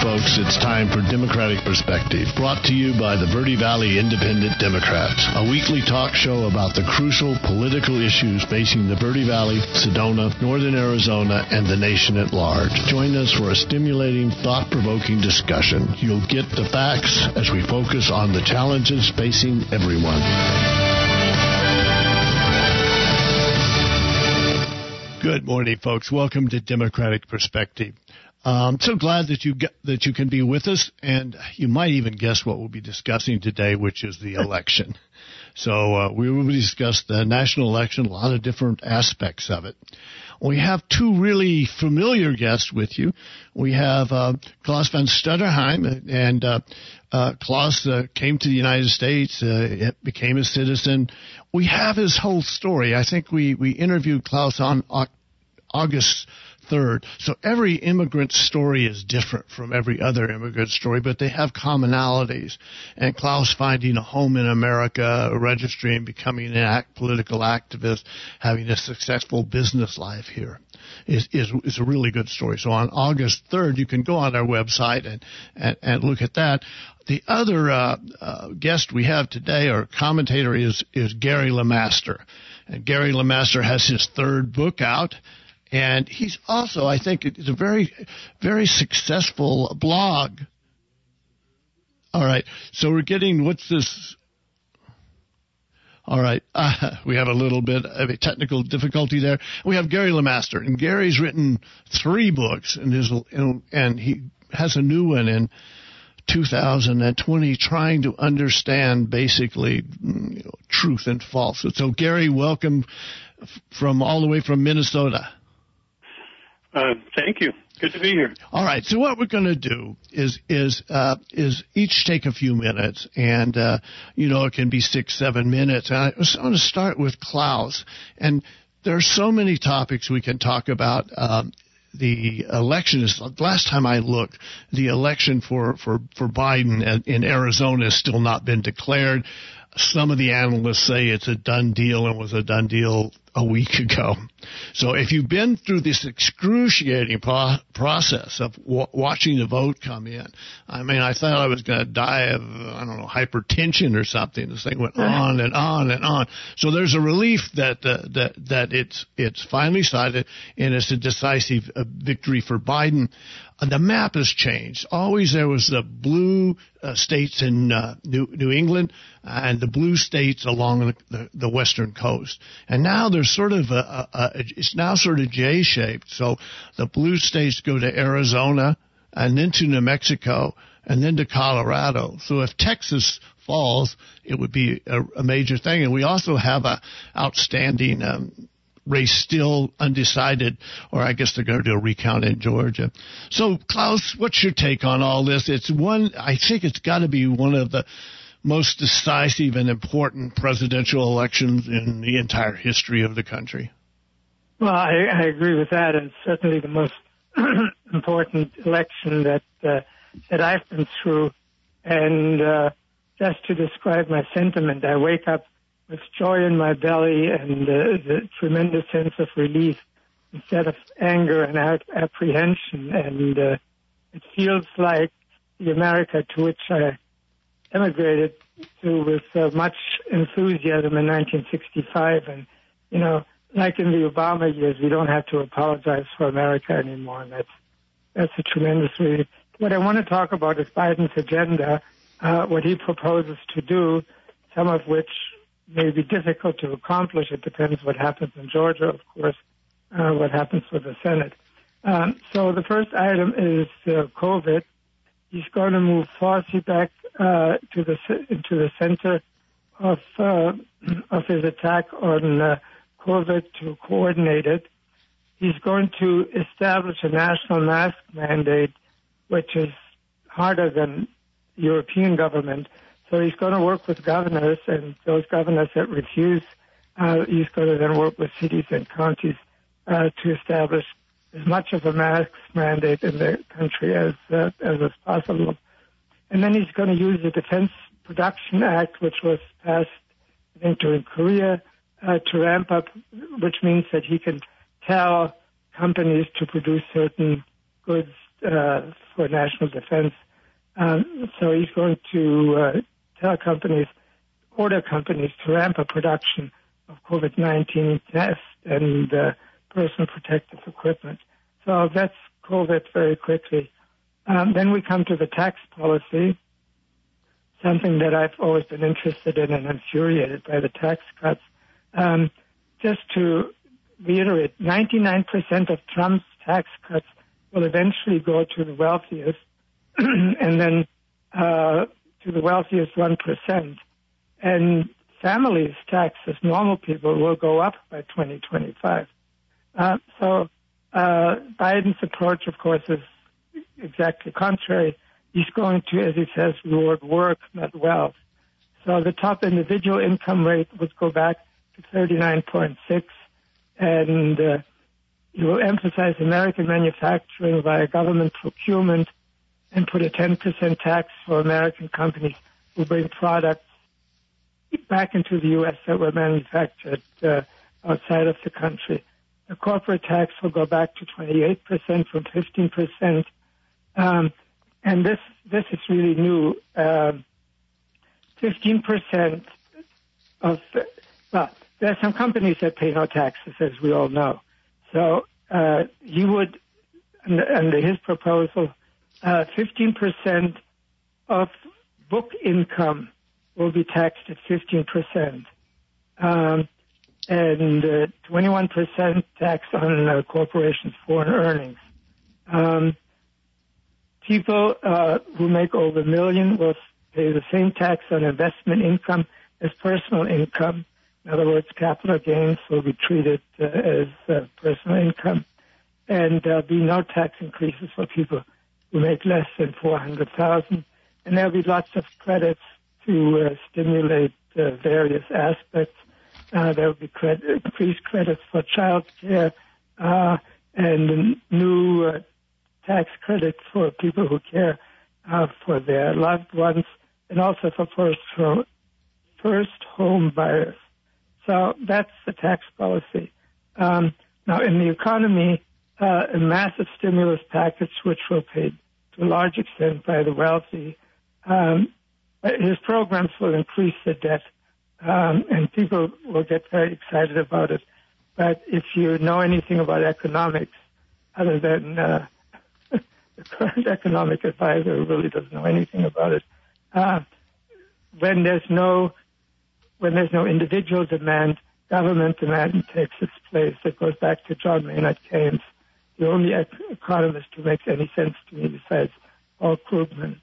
folks. It's time for Democratic Perspective, brought to you by the Verde Valley Independent Democrats, a weekly talk show about the crucial political issues facing the Verde Valley, Sedona, Northern Arizona, and the nation at large. Join us for a stimulating, thought-provoking discussion. You'll get the facts as we focus on the challenges facing everyone. Good morning, folks. Welcome to Democratic Perspective. I'm so glad that you can be with us, and you might even guess what we'll be discussing today, which is the election. So we will discuss the national election, a lot of different aspects of it. We have two really familiar guests with you. We have Klaus von Stutterheim, and Klaus came to the United States, became a citizen. We have his whole story. I think we interviewed Klaus on August 3rd. So every immigrant story is different from every other immigrant story, but they have commonalities. And Klaus finding a home in America, registering, becoming a political activist, having a successful business life here is a really good story. So on August 3rd, you can go on our website and look at that. The other guest we have today, or commentator, is Gary LeMaster. And Gary LeMaster has his third book out. And he's also, I think, it's a very, very successful blog. All right. So we're getting, what's this? All right. We have a little bit of a technical difficulty there. We have Gary LeMaster. And Gary's written 3 books, and he has a new one in 2020, trying to understand basically truth and false. So Gary, welcome from all the way from Minnesota. Thank you. Good to be here. All right. So what we're going to do is each take a few minutes, and it can be 6-7 minutes. And I want to start with Klaus. And there are so many topics we can talk about. The election is, last time I looked, the election for Biden in Arizona has still not been declared. Some of the analysts say it's a done deal and was a done deal a week ago. So if you've been through this excruciating process of watching the vote come in, I mean, I thought I was going to die of, hypertension or something. This thing went on and on and on. So there's a relief that it's finally decided, and it's a decisive victory for Biden. The map has changed. Always there was the blue states in New England and the blue states along the western coast. And now there's sort of it's now sort of J-shaped. So the blue states go to Arizona and then to New Mexico and then to Colorado. So if Texas falls, it would be a major thing. And we also have a outstanding race still undecided, or I guess they're going to do a recount in Georgia. So, Klaus, what's your take on all this? I think it's got to be one of the most decisive and important presidential elections in the entire history of the country. Well, I agree with that. It's certainly the most important election that I've been through. And just to describe my sentiment, I wake up with joy in my belly and the tremendous sense of relief instead of anger and apprehension. And it feels like the America to which I emigrated to with much enthusiasm in 1965. And, like in the Obama years, we don't have to apologize for America anymore. And that's a tremendous relief. What I want to talk about is Biden's agenda, what he proposes to do, some of which may be difficult to accomplish. It depends what happens in Georgia, of course, what happens with the Senate. So the first item is COVID. He's going to move Fauci back into the center of his attack on COVID to coordinate it. He's going to establish a national mask mandate, which is harder than European government. So he's going to work with governors, and those governors that refuse, he's going to then work with cities and counties to establish as much of a mask mandate in the country as is possible. And then he's going to use the Defense Production Act, which was passed, I think, during Korea, to ramp up, which means that he can tell companies to produce certain goods for national defense. So he's going to tell companies, order companies to ramp up production of COVID-19 tests and personal protective equipment. So that's COVID very quickly. Then we come to the tax policy, something that I've always been interested in and infuriated by the tax cuts. Just to reiterate, 99% of Trump's tax cuts will eventually go to the wealthiest and then to the wealthiest 1%. And families' taxes, normal people, will go up by 2025. So Biden's approach, of course, is exactly contrary. He's going to, as he says, reward work, not wealth. So the top individual income rate would go back to 39.6, and he will emphasize American manufacturing via government procurement and put a 10% tax for American companies who bring products back into the U.S. that were manufactured outside of the country. The corporate tax will go back to 28% from 15%. And this is really new. 15% of, well, there are some companies that pay no taxes, as we all know. So he would, under his proposal, 15% of book income will be taxed at 15%, and 21% tax on corporations' foreign earnings. People who make over $1 million will pay the same tax on investment income as personal income. In other words, capital gains will be treated as personal income. And there'll be no tax increases for people who make less than $400,000. And there'll be lots of credits to stimulate various aspects. There'll be increased credits for child care and new tax credits for people who care for their loved ones, and also for first home buyers. So that's the tax policy. Now, in the economy, a massive stimulus package, which will be paid to a large extent by the wealthy. His programs will increase the debt, and people will get very excited about it. But if you know anything about economics, other than the current economic advisor who really doesn't know anything about it, when there's no individual demand, government demand takes its place. It goes back to John Maynard Keynes, the only economist who makes any sense to me besides Paul Krugman.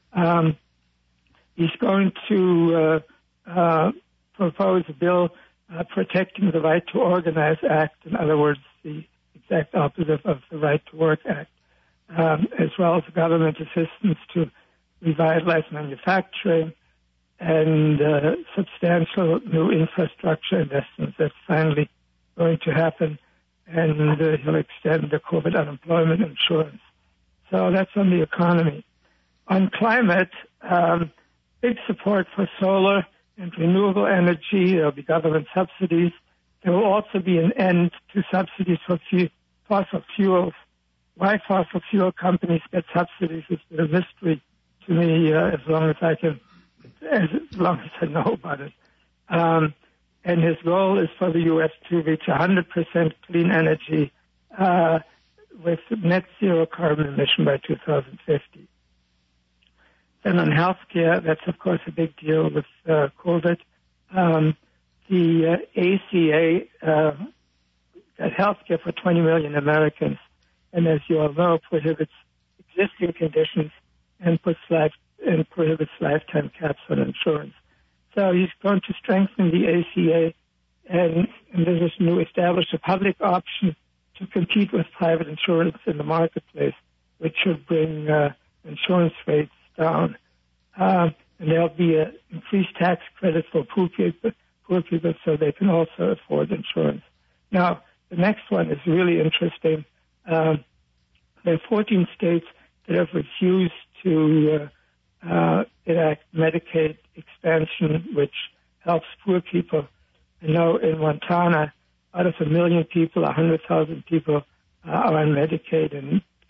He's going to propose a bill protecting the Right to Organize Act, in other words, the exact opposite of the Right to Work Act, as well as government assistance to revitalize manufacturing and substantial new infrastructure investments. That's finally going to happen, and he'll extend the COVID unemployment insurance. So that's on the economy. On climate, big support for solar and renewable energy. There'll be government subsidies. There will also be an end to subsidies for fossil fuels. Why fossil fuel companies get subsidies is a mystery to me, as long as I know about it. And his goal is for the U.S. to reach 100% clean energy with net zero carbon emission by 2050. Then on healthcare, that's of course a big deal with COVID. The ACA got healthcare for 20 million Americans, and as you all know, prohibits existing conditions and prohibits lifetime caps on insurance. So he's going to strengthen the ACA and this is to establish a public option to compete with private insurance in the marketplace, which should bring insurance rates down. And there'll be an increased tax credit for poor people so they can also afford insurance. Now, the next one is really interesting. There are 14 states that have refused to enact Medicaid expansion, which helps poor people. I know in Montana, out of 1 million people, 100,000 people are on Medicaid and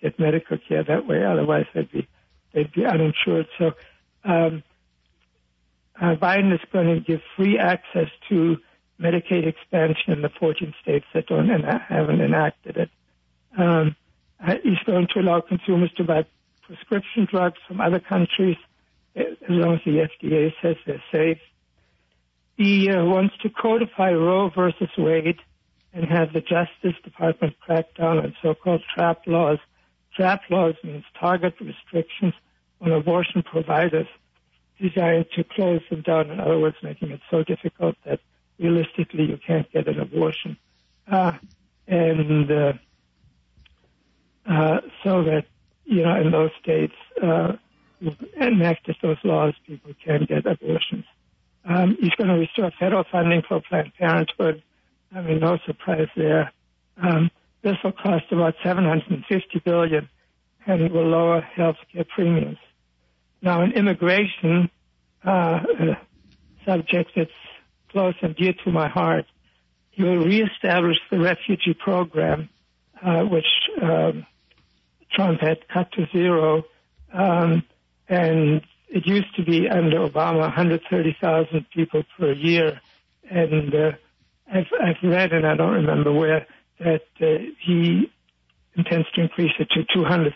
get medical care that way. Otherwise, they'd be uninsured. So Biden is going to give free access to Medicaid expansion in the 14 states that haven't enacted it. He's going to allow consumers to buy prescription drugs from other countries as long as the FDA says they're safe. He wants to codify Roe versus Wade and have the Justice Department crack down on so-called trap laws. Trap laws means target restrictions on abortion providers designed to close them down, in other words, making it so difficult that realistically you can't get an abortion. So that, in those states, enacted those laws, people can get abortions. He's going to restore federal funding for Planned Parenthood. I mean, no surprise there. This will cost about $750 billion, and it will lower health care premiums. Now, in immigration, a subject that's close and dear to my heart, he will reestablish the refugee program, which Trump had cut to zero, and it used to be under Obama 130,000 people per year, and I've read, and I don't remember where, that he intends to increase it to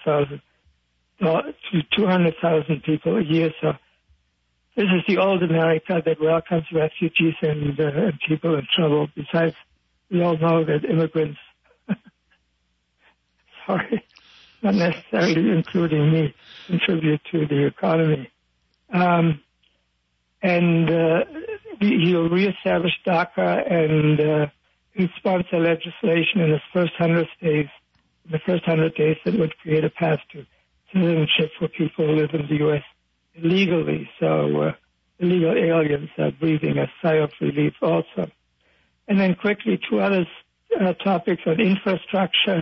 200,000 people a year. So this is the old America that welcomes refugees and people in trouble. Besides, we all know that immigrants, not necessarily including me, contribute to the economy. He'll reestablish DACA and he'll sponsor legislation in the first 100 days that would create a path to citizenship for people who live in the U.S. illegally. So illegal aliens are breathing a sigh of relief also. And then quickly, two other topics on infrastructure.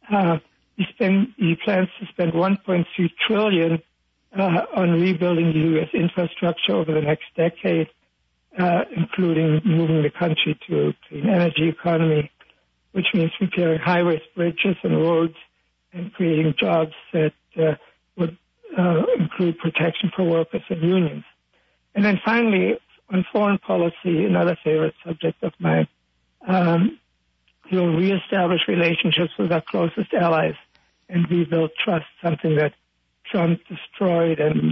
He plans to spend $1.3 trillion on rebuilding the U.S. infrastructure over the next decade, including moving the country to a clean energy economy, which means repairing highways, bridges, and roads, and creating jobs that would include protection for workers and unions. And then finally, on foreign policy, another favorite subject of mine, he'll reestablish relationships with our closest allies and rebuild trust, something that Trump destroyed, and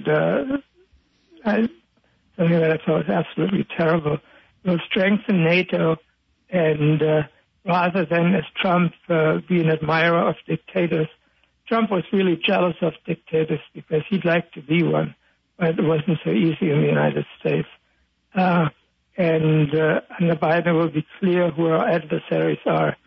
something that I thought was absolutely terrible. He'll strengthen NATO, and rather than, as Trump, be an admirer of dictators, Trump was really jealous of dictators because he'd like to be one, but it wasn't so easy in the United States. Under Biden, it will be clear who our adversaries are.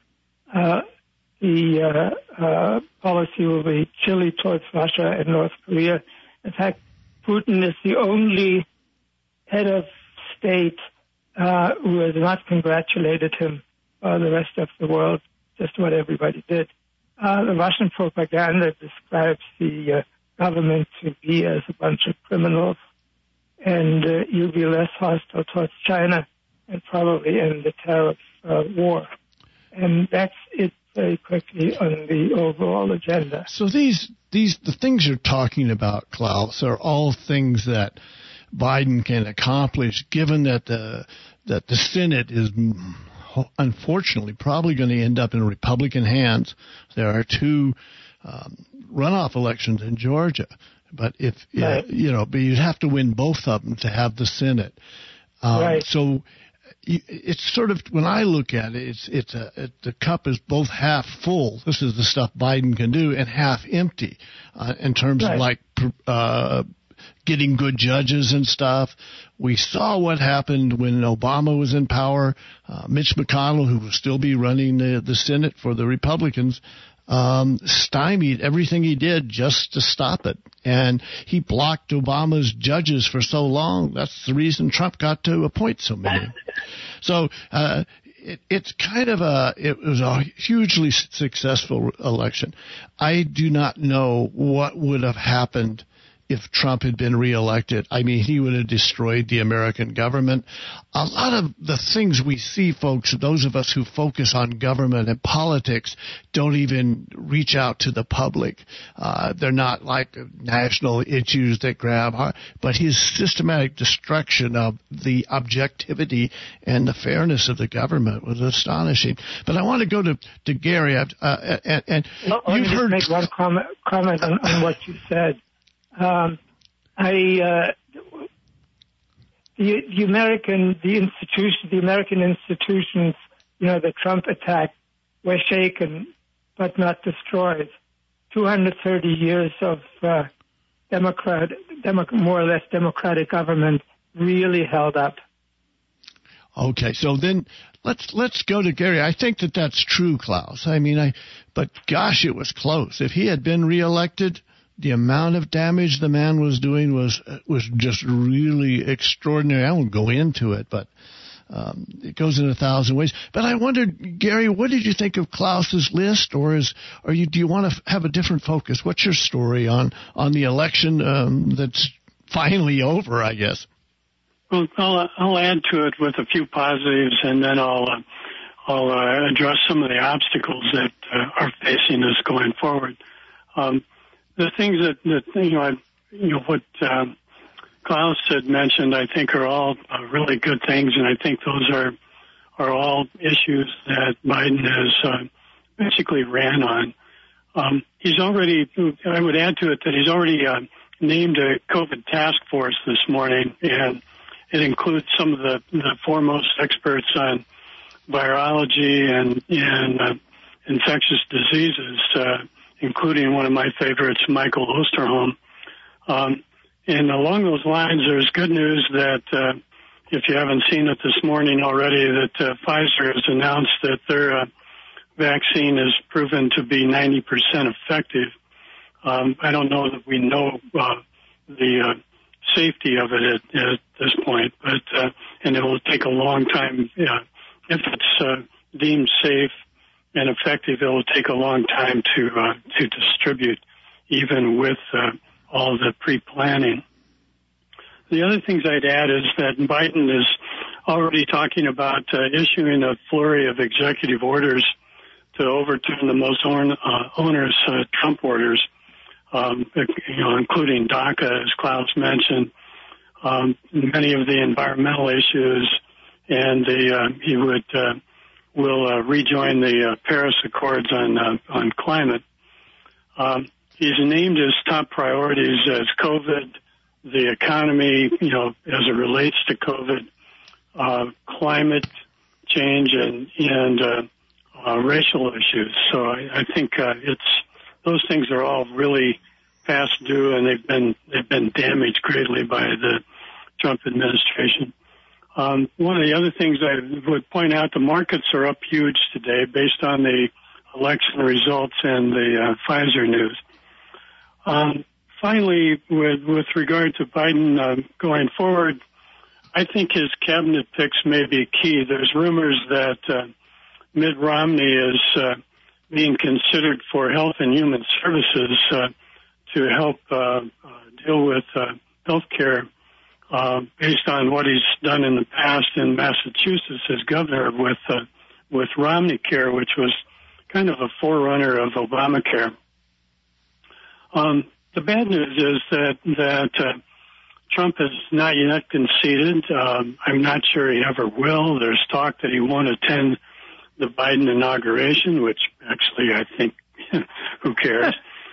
The policy will be chilly towards Russia and North Korea. In fact, Putin is the only head of state who has not congratulated him. The rest of the world, just what everybody did. The Russian propaganda describes the government to be as a bunch of criminals, and you'll be less hostile towards China and probably end the tariff war. And that's it very quickly on the overall agenda. So the things you're talking about, Klaus, are all things that Biden can accomplish, given that the Senate is unfortunately probably going to end up in Republican hands. There are two runoff elections in Georgia, but but you'd have to win both of them to have the Senate. Right. So it's sort of, when I look at it, the cup is both half full. This is the stuff Biden can do, and half empty in terms of like getting good judges and stuff. We saw what happened when Obama was in power. Mitch McConnell, who will still be running the Senate for the Republicans, stymied everything he did just to stop it. And he blocked Obama's judges for so long. That's the reason Trump got to appoint so many. So it was a hugely successful election. I do not know what would have happened if Trump had been reelected. I mean, he would have destroyed the American government. A lot of the things we see, folks, those of us who focus on government and politics don't even reach out to the public. They're not like national issues that grab heart, but his systematic destruction of the objectivity and the fairness of the government was astonishing. But I want to go to Gary. And you've heard. Make one comment on what you said. The American institutions, the Trump attack, were shaken but not destroyed. 230 years of more or less democratic government really held up. Okay, so then let's go to Gary. I think that's true, Klaus. But gosh, it was close. If he had been reelected, the amount of damage the man was doing was just really extraordinary. I won't go into it, but it goes in 1,000 ways. But I wondered, Gary, what did you think of Klaus's list, do you want to have a different focus? What's your story on the election that's finally over, I guess? Well, I'll add to it with a few positives, and then I'll address some of the obstacles that are facing us going forward. The things what Klaus had mentioned, I think are all really good things, and I think those are all issues that Biden has basically ran on. He's already, I would add to it that he's already named a COVID task force this morning, and it includes some of the foremost experts on virology and infectious diseases, including one of my favorites, Michael Osterholm. And along those lines, there's good news that if you haven't seen it this morning already, that Pfizer has announced that their vaccine is proven to be 90% effective. I don't know that we know the safety of it at this point, but and it will take a long time. If it's deemed safe and effective, it will take a long time to distribute, even with all the pre-planning. The other things I'd add is that Biden is already talking about issuing a flurry of executive orders to overturn the most onerous Trump orders, including DACA, as Klaus mentioned, many of the environmental issues, and he will rejoin the Paris Accords on climate. He's named his top priorities as COVID, the economy, as it relates to COVID, climate change, and racial issues. So I think those things are all really past due, and they've been damaged greatly by the Trump administration. One of the other things I would point out, the markets are up huge today based on the election results and the Pfizer news. Finally, with regard to Biden going forward, I think his cabinet picks may be key. There's rumors that Mitt Romney is being considered for Health and Human Services to help deal with health care based on what he's done in the past in Massachusetts as governor with Romney Care, which was kind of a forerunner of Obamacare. The bad news is that Trump has not yet conceded. I'm not sure he ever will. There's talk that he won't attend the Biden inauguration, which actually I think, who cares?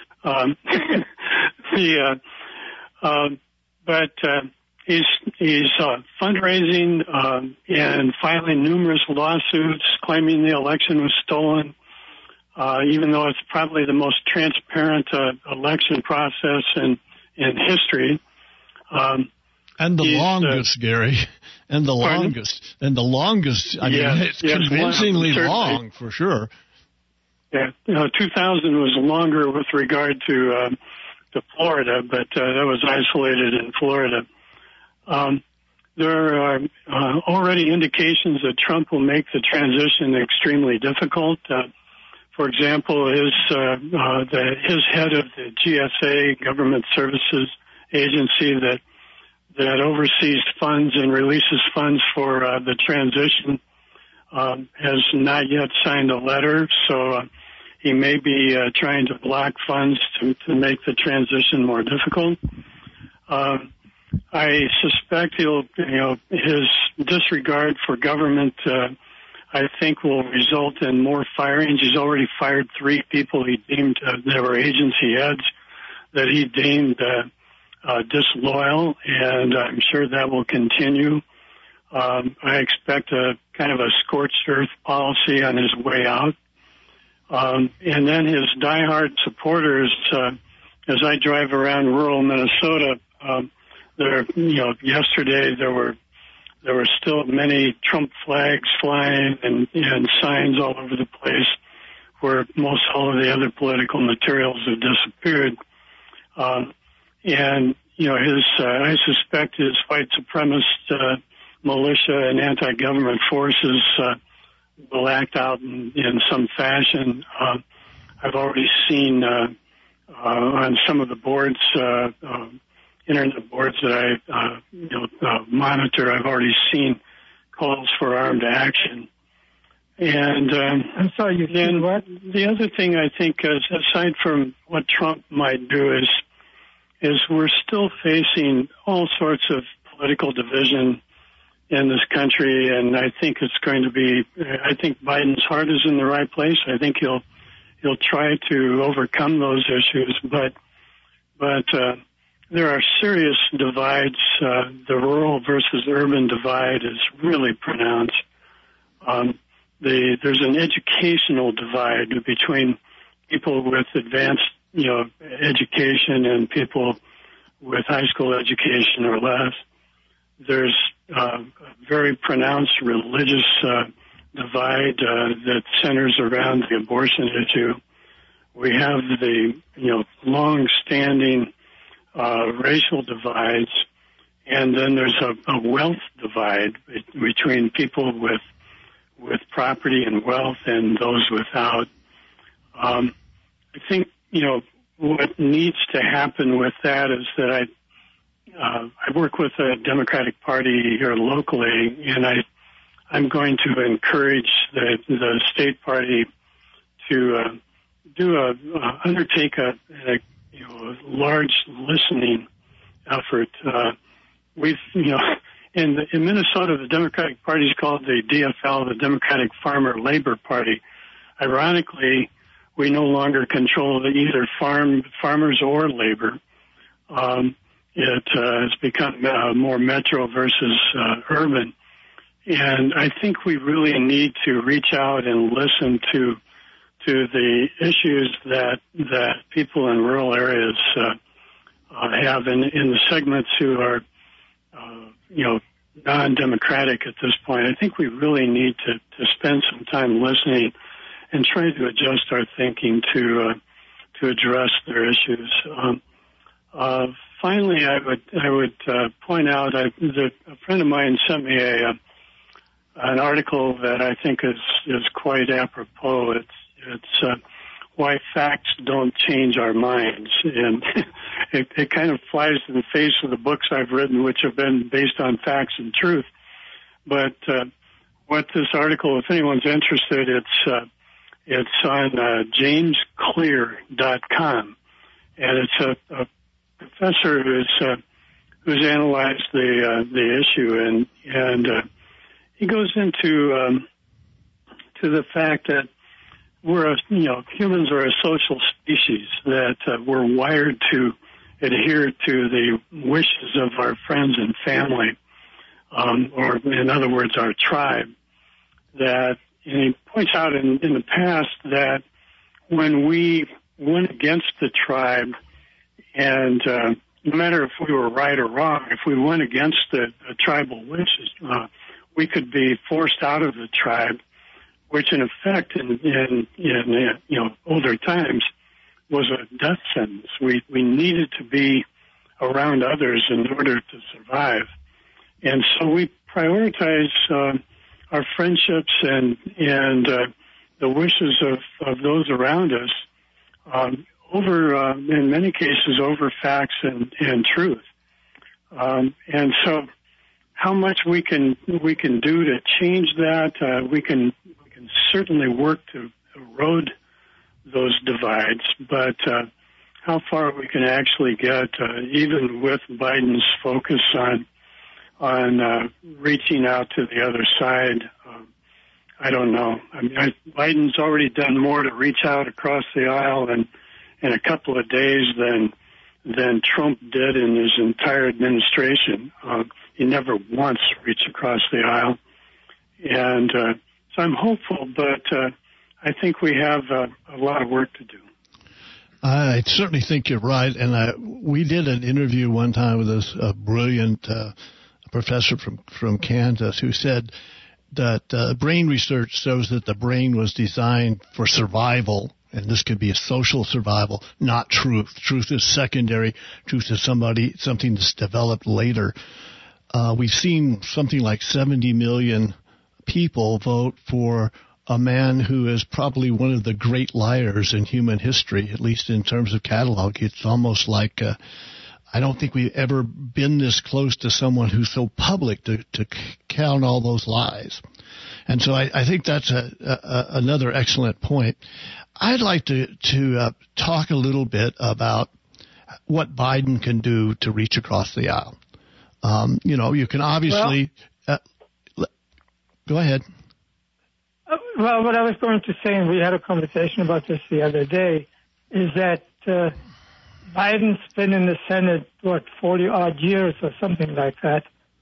But he's fundraising and filing numerous lawsuits claiming the election was stolen, even though it's probably the most transparent election process in history. And the longest, Gary. And the longest. I mean, it's convincingly long, for sure. Yeah, 2000 was longer with regard to Florida, but that was isolated in Florida. There are already indications that Trump will make the transition extremely difficult. For example, his head of the GSA, Government Services agency that oversees funds and releases funds for the transition has not yet signed a letter, so he may be trying to block funds to make the transition more difficult. I suspect his disregard for government, I think, will result in more firings. He's already fired 3 people he deemed that were agency heads that he deemed disloyal, and I'm sure that will continue. I expect a kind of a scorched earth policy on his way out. And then his diehard supporters, as I drive around rural Minnesota, yesterday there were still many Trump flags flying and signs all over the place where most all of the other political materials have disappeared. And I suspect his white supremacist militia and anti-government forces will act out in some fashion. I've already seen on some of the boards, internet boards that I monitor, I've already seen calls for armed action. And I'm sorry, you've seen what? The other thing I think, aside from what Trump might do, is we're still facing all sorts of political division in this country, and I think it's going to be. I think Biden's heart is in the right place. I think he'll try to overcome those issues, but there are serious divides. The rural versus urban divide is really pronounced. There's an educational divide between people with advanced, education and people with high school education or less. There's a very pronounced religious divide that centers around the abortion issue. We have the, long-standing racial divides, and then there's a wealth divide between people with property and wealth and those without. I think, what needs to happen with that is that I work with the Democratic Party here locally, and I'm going to encourage the state party to undertake a large listening effort. In Minnesota, the Democratic Party is called the DFL, the Democratic Farmer Labor Party. Ironically, we no longer control either farmers or labor. It has become more metro versus urban. And I think we really need to reach out and listen to the issues that people in rural areas have in the segments who are, non-democratic at this point. I think we really need to spend some time listening and trying to adjust our thinking to address their issues. Finally, I would point out that a friend of mine sent me an article that I think is quite apropos. It's why facts don't change our minds, and it kind of flies in the face of the books I've written, which have been based on facts and truth. But what this article, if anyone's interested, it's on jamesclear.com, and it's a professor who's analyzed the issue, and he goes into to the fact that humans are a social species, that we're wired to adhere to the wishes of our friends and family, or in other words, our tribe. And he points out in the past that when we went against the tribe, and no matter if we were right or wrong, if we went against the tribal wishes, we could be forced out of the tribe, which in effect in older times was a death sentence. We needed to be around others in order to survive. And so we prioritize our friendships and the wishes of those around us in many cases, over facts and truth. And so, how much we can do to change that, we can certainly work to erode those divides, but how far we can actually get, even with Biden's focus on reaching out to the other side, I don't know. I mean, Biden's already done more to reach out across the aisle in a couple of days than Trump did in his entire administration. He never once reached across the aisle, and so I'm hopeful, but I think we have a lot of work to do. I certainly think you're right, and we did an interview one time with this brilliant professor from Kansas who said that brain research shows that the brain was designed for survival, and this could be a social survival, not truth. Truth is secondary. Truth is something that's developed later. We've seen something like 70 million people vote for a man who is probably one of the great liars in human history, at least in terms of catalog. It's almost like I don't think we've ever been this close to someone who's so public to count all those lies. And so I think that's another excellent point. I'd like to talk a little bit about what Biden can do to reach across the aisle. You can obviously go ahead. Well, what I was going to say, and we had a conversation about this the other day, is that Biden's been in the Senate, 40-odd years or something like that.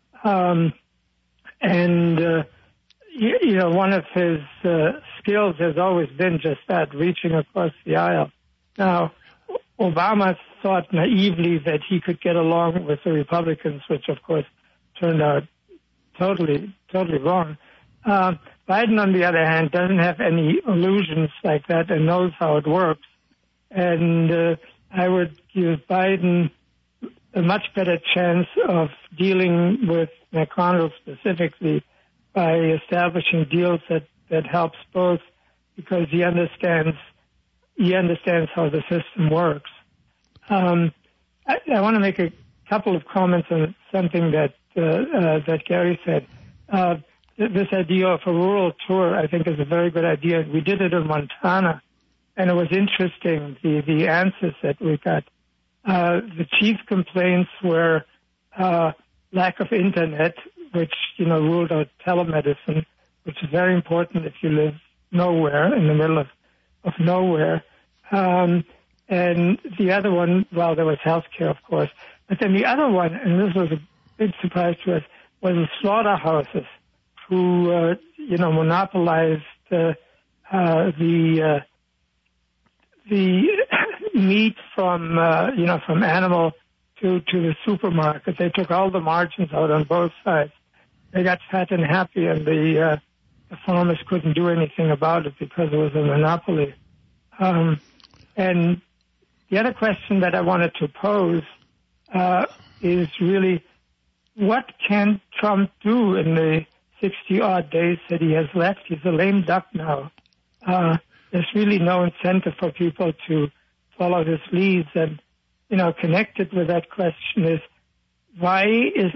One of his skills has always been just that, reaching across the aisle. Now, Obama thought naively that he could get along with the Republicans, which, of course, turned out totally wrong. Biden, on the other hand, doesn't have any illusions like that and knows how it works. And I would give Biden a much better chance of dealing with McConnell specifically by establishing deals that helps both, because he understands how the system works. I want to make a couple of comments on something that Gary said. This idea of a rural tour, I think, is a very good idea. We did it in Montana, and it was interesting, the answers that we got. The chief complaints were lack of internet, which, ruled out telemedicine, which is very important if you live nowhere, in the middle of nowhere. And the other one, well, there was healthcare, of course. But then the other one, and this was a big surprise to us, was the slaughterhouses, who, monopolized the meat from animal to the supermarket. They took all the margins out on both sides. They got fat and happy, and the farmers couldn't do anything about it because it was a monopoly. And the other question that I wanted to pose is really, what can Trump do in the 60-odd days that he has left? He's a lame duck now. There's really no incentive for people to follow his leads. And, connected with that question is, why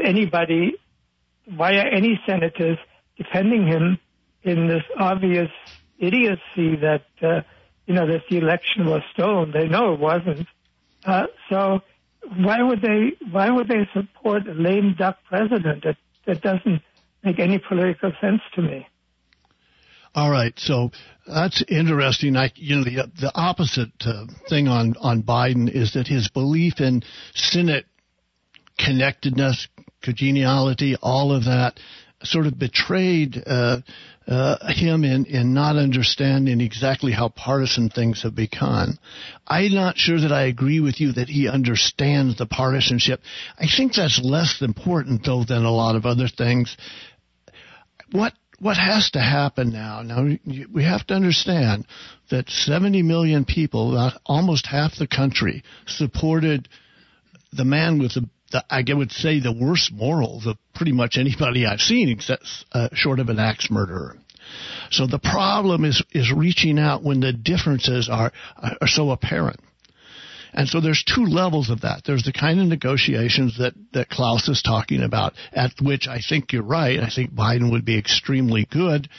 are any senators defending him in this obvious idiocy that, that the election was stolen? They know it wasn't. So why would they support a lame duck president? That doesn't make any political sense to me. All right, so that's interesting. The opposite thing on Biden is that his belief in Senate connectedness, congeniality, all of that sort of betrayed him in not understanding exactly how partisan things have become. I'm not sure that I agree with you that he understands the partisanship. I think that's less important, though, than a lot of other things. What has to happen now? Now, we have to understand that 70 million people, almost half the country, supported the man with I would say the worst morals of pretty much anybody I've seen, except short of an axe murderer. So the problem is reaching out when the differences are so apparent. And so there's two levels of that. There's the kind of negotiations that Klaus is talking about, at which I think you're right. I think Biden would be extremely good.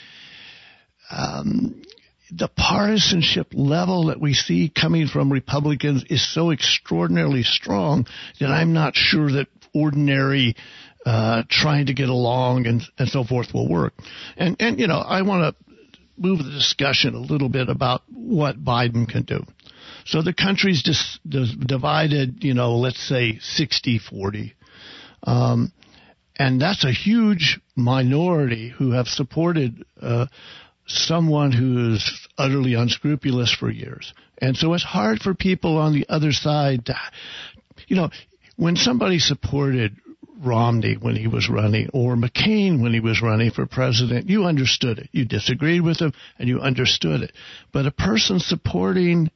The partisanship level that we see coming from Republicans is so extraordinarily strong that I'm not sure that ordinary trying to get along and so forth will work. And I want to move the discussion a little bit about what Biden can do. So the country's divided, let's say 60-40. And that's a huge minority who have supported someone who is utterly unscrupulous for years. And so it's hard for people on the other side to, when somebody supported Romney when he was running or McCain when he was running for president, you understood it. You disagreed with him and you understood it. But a person supporting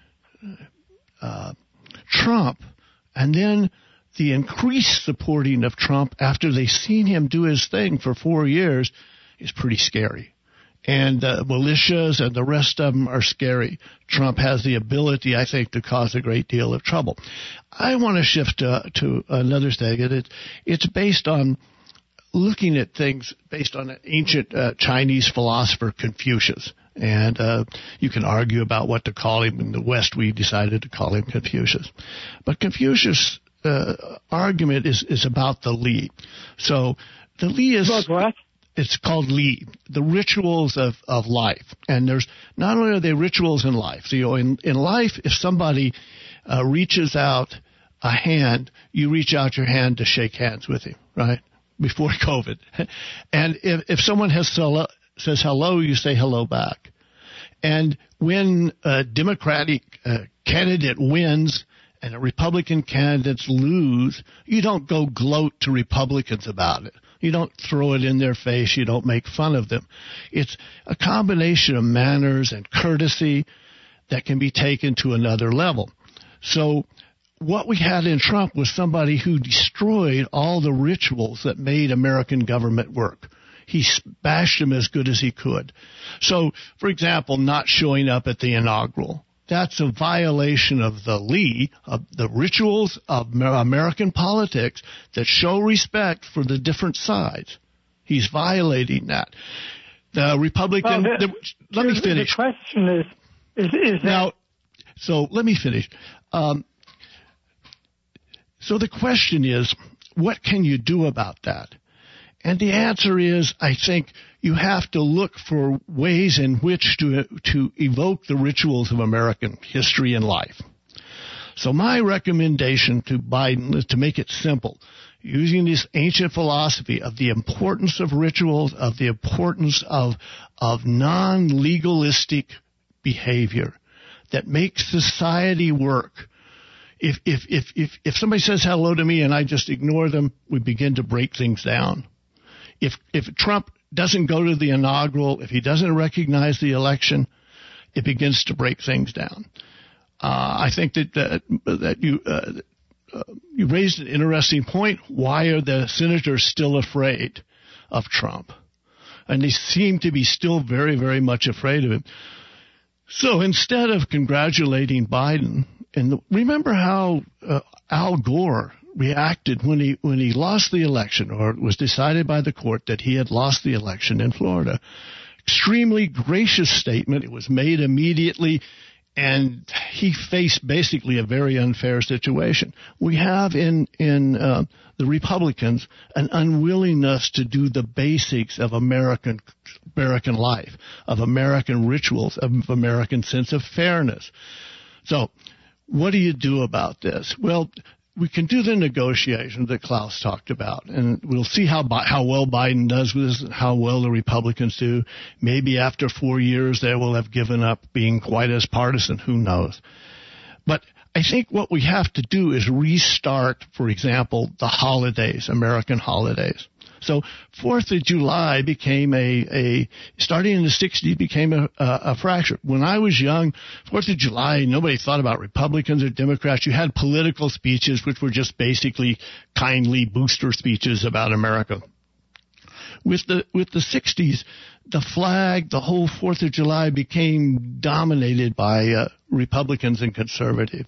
Trump and then the increased supporting of Trump after they've seen him do his thing for 4 years is pretty scary. And militias and the rest of them are scary. Trump has the ability, I think, to cause a great deal of trouble. I want to shift to another thing. It's based on looking at things based on an ancient Chinese philosopher, Confucius. And you can argue about what to call him. In the West, we decided to call him Confucius. But Confucius' argument is about the Li. So the Li is... About what? It's called Li, the rituals of life. And there's not only are they rituals in life. So, in life, if somebody reaches out a hand, you reach out your hand to shake hands with him, right? Before COVID. And if someone says hello, you say hello back. And when a Democratic candidate wins and a Republican candidates lose, you don't go gloat to Republicans about it. You don't throw it in their face. You don't make fun of them. It's a combination of manners and courtesy that can be taken to another level. So what we had in Trump was somebody who destroyed all the rituals that made American government work. He bashed them as good as he could. So, for example, not showing up at the inaugural. That's a violation of the Li, of the rituals of American politics that show respect for the different sides. He's violating that. The Republican... let me finish. The question is that... Now, so let me finish. So the question is, what can you do about that? And the answer is, I think you have to look for ways in which to evoke the rituals of American history and life. So my recommendation to Biden is to make it simple, using this ancient philosophy of the importance of rituals, of the importance of non-legalistic behavior that makes society work. If somebody says hello to me and I just ignore them, we begin to break things down. If Trump doesn't go to the inaugural, if he doesn't recognize the election, it begins to break things down. I think that you raised an interesting point. Why are the senators still afraid of Trump? And they seem to be still very, very much afraid of him. So instead of congratulating Biden, and remember how Al Gore reacted when he lost the election, or it was decided by the court that he had lost the election in Florida. Extremely gracious statement. It was made immediately, and he faced basically a very unfair situation. We have in the Republicans an unwillingness to do the basics of American life, of American rituals, of American sense of fairness. So what do you do about this? Well, we can do the negotiations that Klaus talked about, and we'll see how well Biden does with this, how well the Republicans do. Maybe after 4 years they will have given up being quite as partisan. Who knows? But I think what we have to do is restart, for example, the holidays, American holidays. So 4th of July became starting in the 60s, became a fracture. When I was young, 4th of July, nobody thought about Republicans or Democrats. You had political speeches, which were just basically kindly booster speeches about America. With the 60s, the flag, the whole 4th of July became dominated by Republicans and conservatives.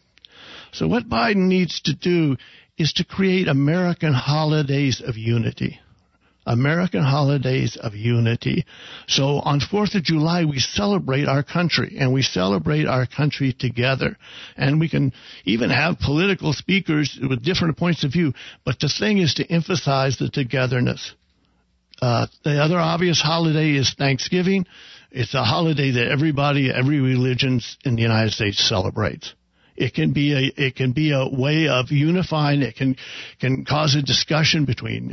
So what Biden needs to do is to create American holidays of unity. American holidays of unity. So on 4th of July, we celebrate our country, and we celebrate our country together. And we can even have political speakers with different points of view. But the thing is to emphasize the togetherness. The other obvious holiday is Thanksgiving. It's a holiday that every religion in the United States celebrates. It can be a way of unifying. It can cause a discussion between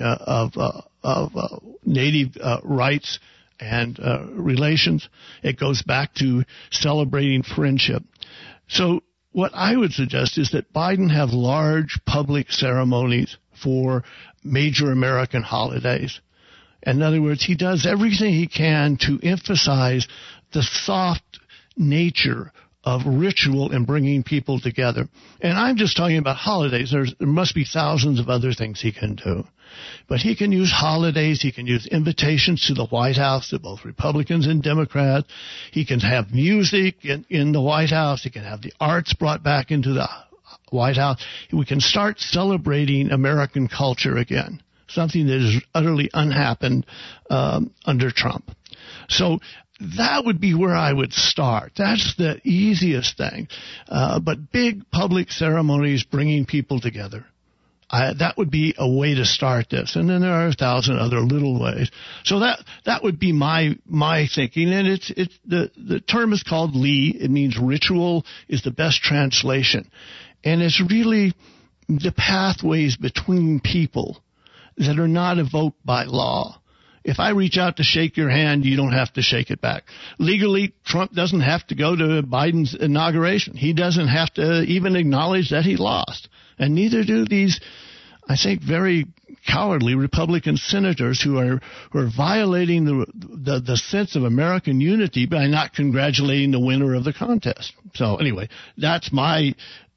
native rights and relations. It goes back to celebrating friendship. So what I would suggest is that Biden have large public ceremonies for major American holidays. In other words, he does everything he can to emphasize the soft nature of ritual and bringing people together. And I'm just talking about holidays. There must be thousands of other things he can do. But he can use holidays. He can use invitations to the White House to both Republicans and Democrats. He can have music in the White House. He can have the arts brought back into the White House. We can start celebrating American culture again, something that is utterly unhappened under Trump. So that would be where I would start. That's the easiest thing. But big public ceremonies bringing people together. That would be a way to start this. And then there are 1,000 other little ways. So that would be my thinking. And the term is called Lee. It means ritual is the best translation. And it's really the pathways between people that are not evoked by law. If I reach out to shake your hand, you don't have to shake it back. Legally, Trump doesn't have to go to Biden's inauguration. He doesn't have to even acknowledge that he lost. And neither do these, I think, very cowardly Republican senators who are violating the sense of American unity by not congratulating the winner of the contest. So anyway, that's my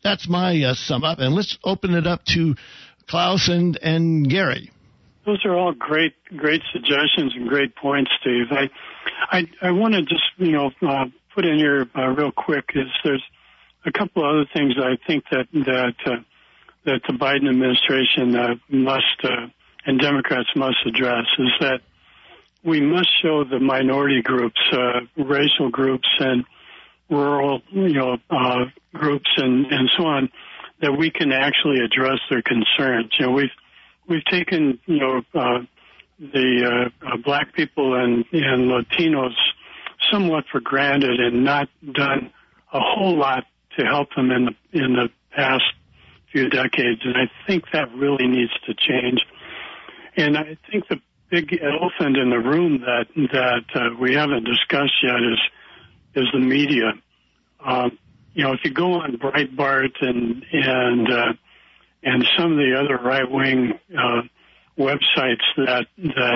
sum up. And let's open it up to Klaus and Gary. Those are all great suggestions and great points, Steve. I want to just put in here real quick is there's a couple other things I think that the Biden administration must and Democrats must address is that we must show the minority groups, racial groups, and rural groups and so on that we can actually address their concerns. We've taken, the black people and Latinos somewhat for granted and not done a whole lot to help them in the past few decades. And I think that really needs to change. And I think the big elephant in the room that we haven't discussed yet is the media. If you go on Breitbart and some of the other right-wing websites that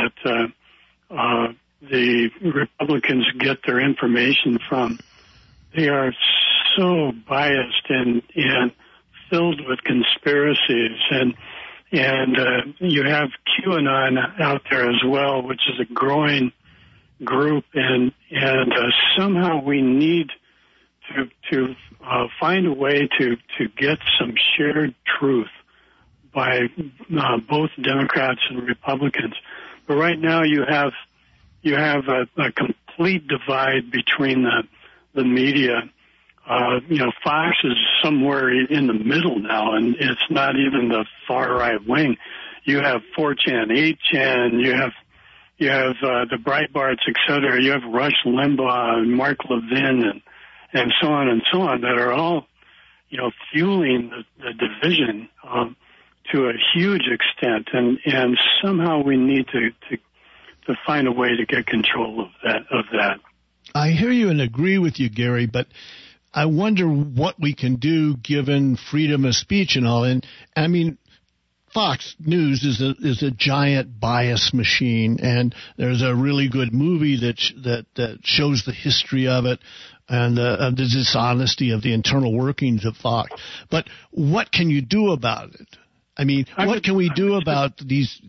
the Republicans get their information from, they are so biased and filled with conspiracies. And you have QAnon out there as well, which is a growing group. And somehow we need to find a way to get some shared truth by both Democrats and Republicans. But right now you have a complete divide between the media. Fox is somewhere in the middle now, and it's not even the far right wing. You have 4chan, 8chan, you have the Breitbarts, et cetera. You have Rush Limbaugh and Mark Levin and so on that are all, fueling the division to a huge extent, and somehow we need to find a way to get control of that. I hear you and agree with you, Gary, but I wonder what we can do given freedom of speech and all. And I mean, Fox News is a giant bias machine, and there's a really good movie that shows the history of it and the dishonesty of the internal workings of Fox. But what can you do about it? I mean, what can we do about these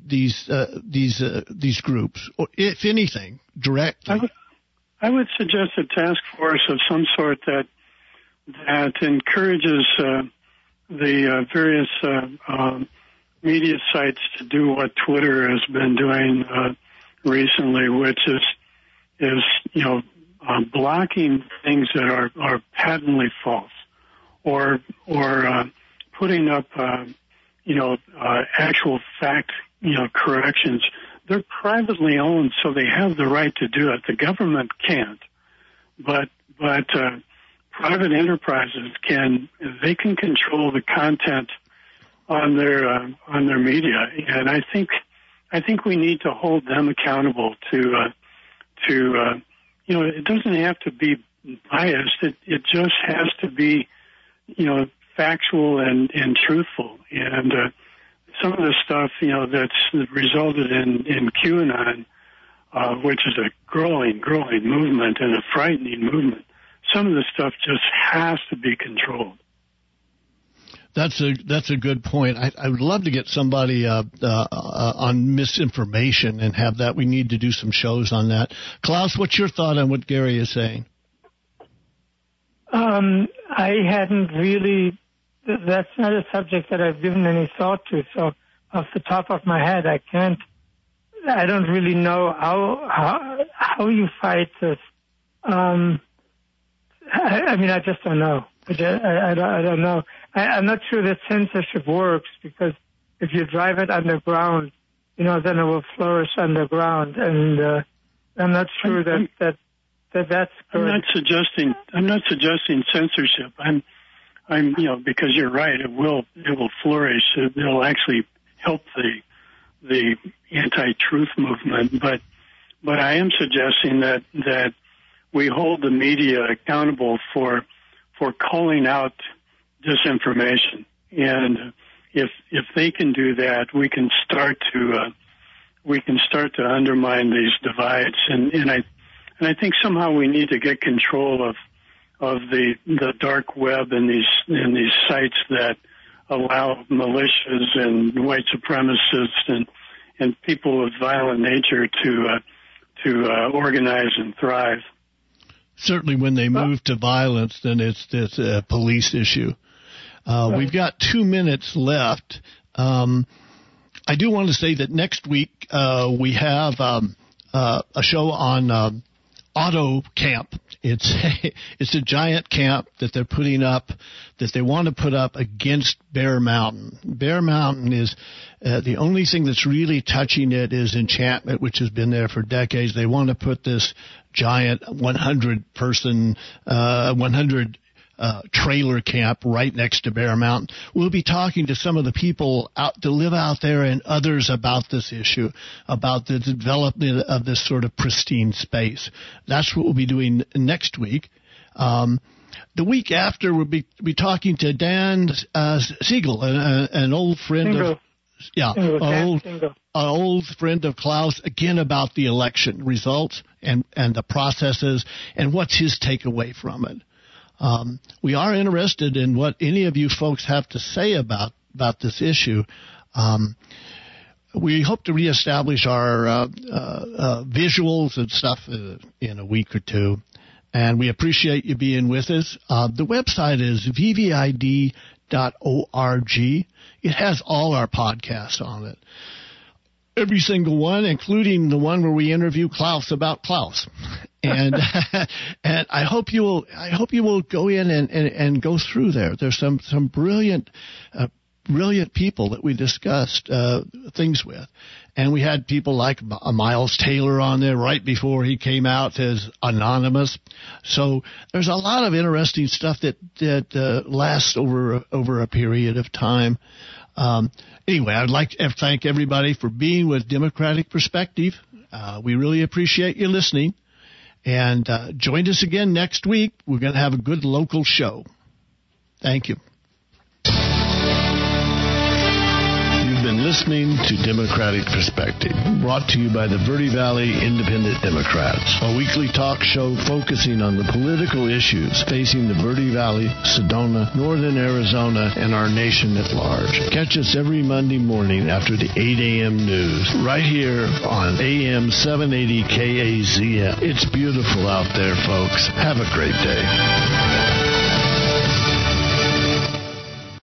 groups, or if anything, directly? I would suggest a task force of some sort that encourages the various media sites to do what Twitter has been doing recently, which is blocking things that are patently false, or putting up actual fact corrections. They're privately owned, so they have the right to do it. The government can't, but private enterprises can control the content on their media, and I think we need to hold them accountable to it doesn't have to be biased. It just has to be factual and truthful. And some of the stuff that's resulted in QAnon, which is a growing movement and a frightening movement. Some of the stuff just has to be controlled. That's a good point. I would love to get somebody on misinformation and have that. We need to do some shows on that. Klaus, what's your thought on what Gary is saying? I hadn't really. That's not a subject that I've given any thought to. So off the top of my head, I don't really know how you fight this. I just don't know. I don't know. I'm not sure that censorship works, because if you drive it underground, then it will flourish underground, and I'm not sure that's good. I'm not suggesting censorship. I'm because you're right. It will flourish. It'll actually help the anti-truth movement. But I am suggesting that we hold the media accountable for calling out disinformation, and if they can do that, we can start to undermine these divides, and I think somehow we need to get control of the dark web and these sites that allow militias and white supremacists and people of violent nature to organize and thrive. Certainly when they move to violence, then it's a police issue. We've got 2 minutes left. I do want to say that next week we have a show on Auto Camp. It's a giant camp that they're putting up, that they want to put up against Bear Mountain. Bear Mountain is the only thing that's really touching it is Enchantment, which has been there for decades. They want to put this giant 100-person, 100 trailer camp right next to Bear Mountain. We'll be talking to some of the people out to live out there and others about this issue, about the development of this sort of pristine space. That's what we'll be doing next week. The week after, we'll be talking to Dan Siegel, an old friend of an old friend of Klaus, again about the election results and the processes and what's his takeaway from it. We are interested in what any of you folks have to say about this issue. We hope to reestablish our visuals and stuff in a week or two, and we appreciate you being with us. The website is vvid.org. It has all our podcasts on it. Every single one, including the one where we interview Klaus about Klaus. And and I hope you will go in and go through there. There's some brilliant people that we discussed things with, and we had people like Miles Taylor on there right before he came out as anonymous. So there's a lot of interesting stuff that lasts over a period of time. Anyway, I'd like to thank everybody for being with Democratic Perspective. We really appreciate you listening. And join us again next week. We're going to have a good local show. Thank you. You've been listening to Democratic Perspective, brought to you by the Verde Valley Independent Democrats, a weekly talk show focusing on the political issues facing the Verde Valley, Sedona, Northern Arizona, and our nation at large. Catch us every Monday morning after the 8 a.m. news, right here on AM 780 KAZM. It's beautiful out there, folks. Have a great day.